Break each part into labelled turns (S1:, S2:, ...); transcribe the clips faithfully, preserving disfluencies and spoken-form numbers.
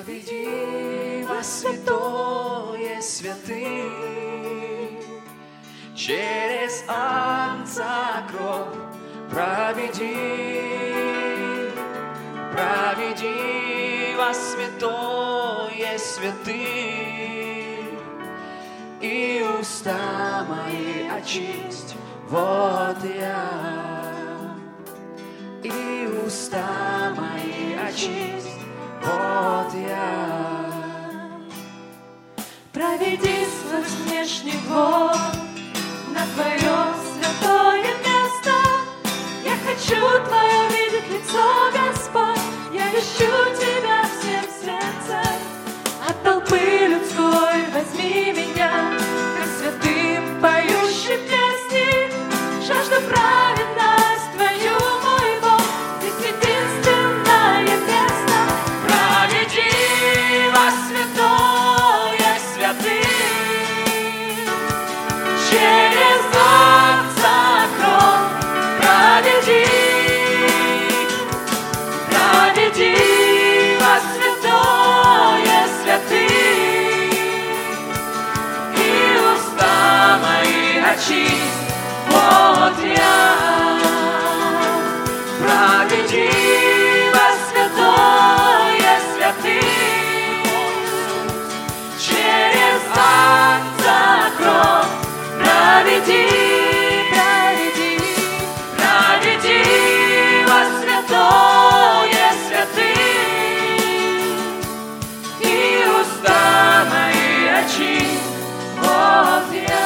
S1: Проведи во святое святых, через Агнца кровь проведи, проведи во святое святых, и уста мои очисть, вот я, и уста мои очисть, вот я.
S2: Проведи сквозь внешний двор на Твое святое место. Я хочу Твое видеть лицо, Господь. Я ищу Тебя всем сердцем. От толпы людской возьми меня, как святым поющим песни. Жажду праведность Твою, мой Бог, здесь единственное место. Проведи во святое святых, через Агнца кровь проведи, проведи во святое святых, и уста мои очисть, вот я. Проведи во святое святых, через Агнца кровь проведи, проведи, проведи во святое святых, и уста мои очисть, вот я.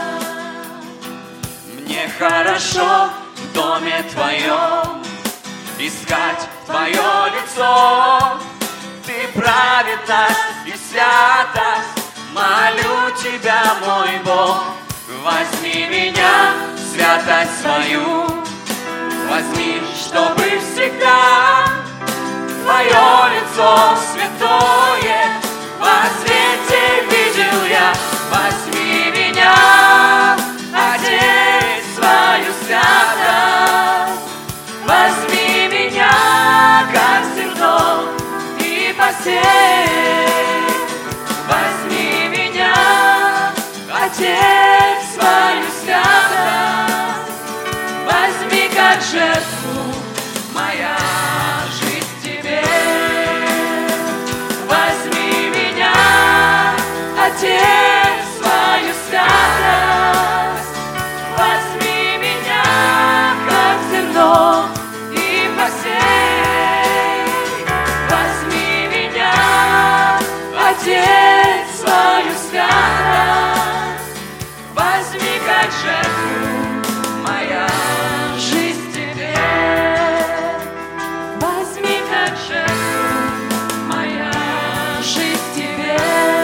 S1: Мне хорошо в доме Твоем искать Твое лицо. Ты праведность и святость, молю Тебя, мой Бог. Возьми меня, святость свою, возьми, чтобы всегда Твое лицо святое во свете видел я. Возьми меня, одень свою святость, возьми меня, как зерно, и посей. Возьми меня, одень свою святость, возьми, как жертву, моя жизнь Тебе. Возьми меня, одень свою святость, возьми меня, как зерно, и посей. Возьми меня, одень свою святость, возьми, как жертву, моя жизнь Тебе.
S2: Возьми, как жертву, моя жизнь Тебе.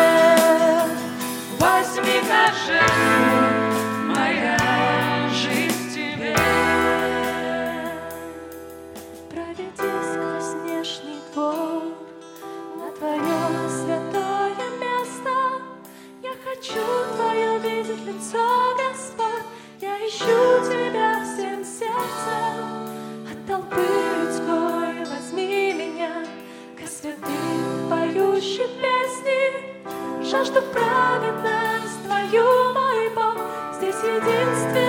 S1: Возьми, как жертву, моя жизнь Тебе.
S2: Проведи сквозь внешний двор на Твое святое место. Я хочу Твое видеть лицо, Господь. Я ищу Тебя всем сердцем. От толпы людской возьми меня, как святым поющим песни. Жажду праведность Твою, мой Бог, здесь единственное.